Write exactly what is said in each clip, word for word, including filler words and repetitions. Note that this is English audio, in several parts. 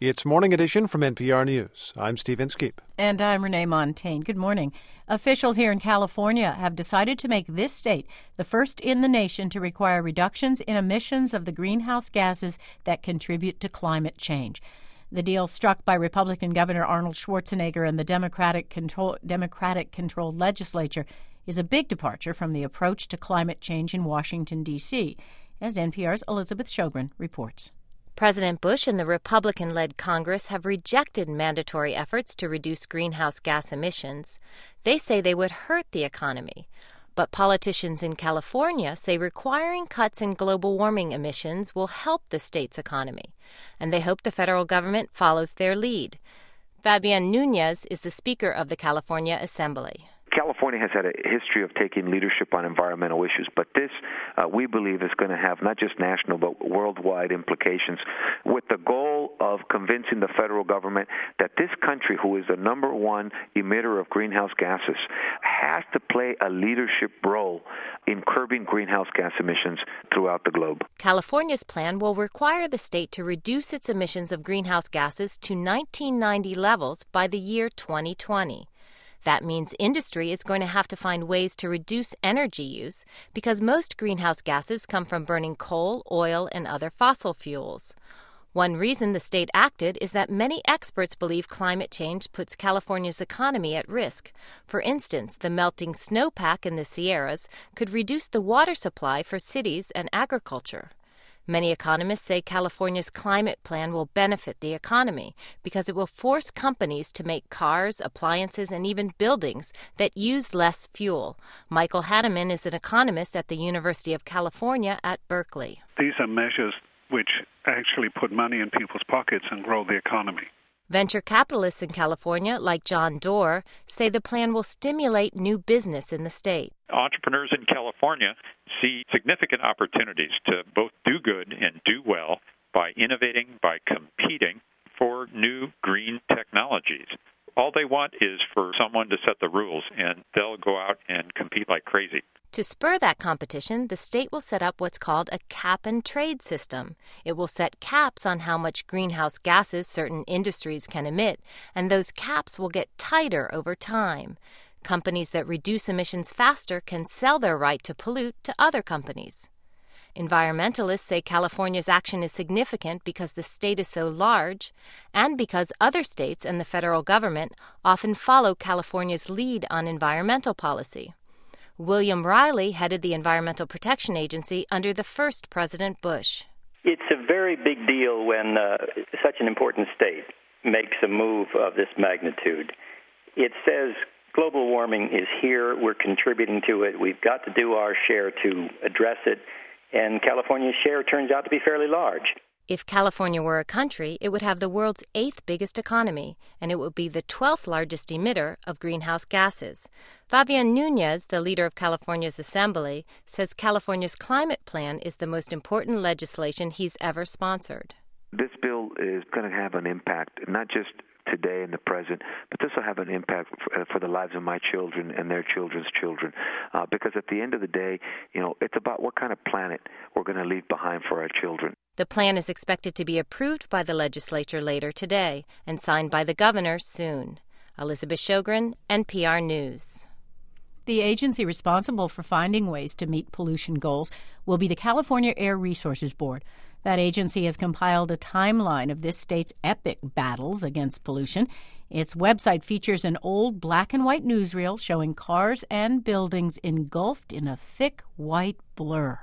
It's Morning Edition from N P R News. I'm Steve Inskeep. And I'm Renee Montaigne. Good morning. Officials here in California have decided to make this state the first in the nation to require reductions in emissions of the greenhouse gases that contribute to climate change. The deal struck by Republican Governor Arnold Schwarzenegger and the Democratic control, Democratic-controlled legislature is a big departure from the approach to climate change in Washington, D C, as N P R's Elizabeth Shogren reports. President Bush and the Republican-led Congress have rejected mandatory efforts to reduce greenhouse gas emissions. They say they would hurt the economy. But politicians in California say requiring cuts in global warming emissions will help the state's economy, and they hope the federal government follows their lead. Fabian Nunez is the Speaker of the California Assembly. California has had a history of taking leadership on environmental issues, but this, uh, we believe, is going to have not just national but worldwide implications, with the goal of convincing the federal government that this country, who is the number one emitter of greenhouse gases, has to play a leadership role in curbing greenhouse gas emissions throughout the globe. California's plan will require the state to reduce its emissions of greenhouse gases to nineteen ninety levels by the year twenty twenty. That means industry is going to have to find ways to reduce energy use because most greenhouse gases come from burning coal, oil, and other fossil fuels. One reason the state acted is that many experts believe climate change puts California's economy at risk. For instance, the melting snowpack in the Sierras could reduce the water supply for cities and agriculture. Many economists say California's climate plan will benefit the economy because it will force companies to make cars, appliances, and even buildings that use less fuel. Michael Hanneman is an economist at the University of California at Berkeley. These are measures which actually put money in people's pockets and grow the economy. Venture capitalists in California, like John Doerr, say the plan will stimulate new business in the state. Entrepreneurs in California see significant opportunities to both do good and do well by innovating, by competing for new green technologies. All they want is for someone to set the rules, and they'll go out and compete like crazy. To spur that competition, the state will set up what's called a cap-and-trade system. It will set caps on how much greenhouse gases certain industries can emit, and those caps will get tighter over time. Companies that reduce emissions faster can sell their right to pollute to other companies. Environmentalists say California's action is significant because the state is so large and because other states and the federal government often follow California's lead on environmental policy. William Riley headed the Environmental Protection Agency under the first President Bush. It's a very big deal when uh, such an important state makes a move of this magnitude. It says global warming is here, we're contributing to it, we've got to do our share to address it, and California's share turns out to be fairly large. If California were a country, it would have the world's eighth biggest economy, and it would be the twelfth largest emitter of greenhouse gases. Fabian Nunez, the leader of California's Assembly, says California's climate plan is the most important legislation he's ever sponsored. This bill is going to have an impact, not just today in the present, but this will have an impact for, for the lives of my children and their children's children. Uh, because at the end of the day, you know, it's about what kind of planet we're going to leave behind for our children. The plan is expected to be approved by the legislature later today and signed by the governor soon. Elizabeth Shogren, N P R News. The agency responsible for finding ways to meet pollution goals will be the California Air Resources Board. That agency has compiled a timeline of this state's epic battles against pollution. Its website features an old black and white newsreel showing cars and buildings engulfed in a thick white blur.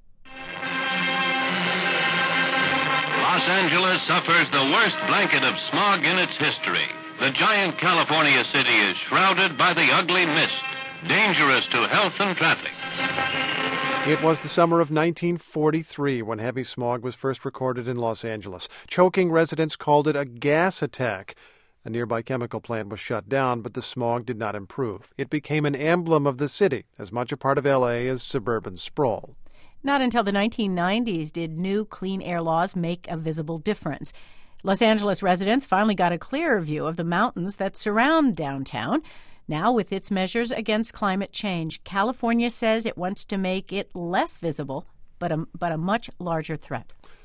Los Angeles suffers the worst blanket of smog in its history. The giant California city is shrouded by the ugly mist, dangerous to health and traffic. It was the summer of nineteen forty-three when heavy smog was first recorded in Los Angeles. Choking residents called it a gas attack. A nearby chemical plant was shut down, but the smog did not improve. It became an emblem of the city, as much a part of L A as suburban sprawl. Not until the nineteen nineties did new clean air laws make a visible difference. Los Angeles residents finally got a clearer view of the mountains that surround downtown. Now, with its measures against climate change, California says it wants to make it less visible, but a, but a much larger threat.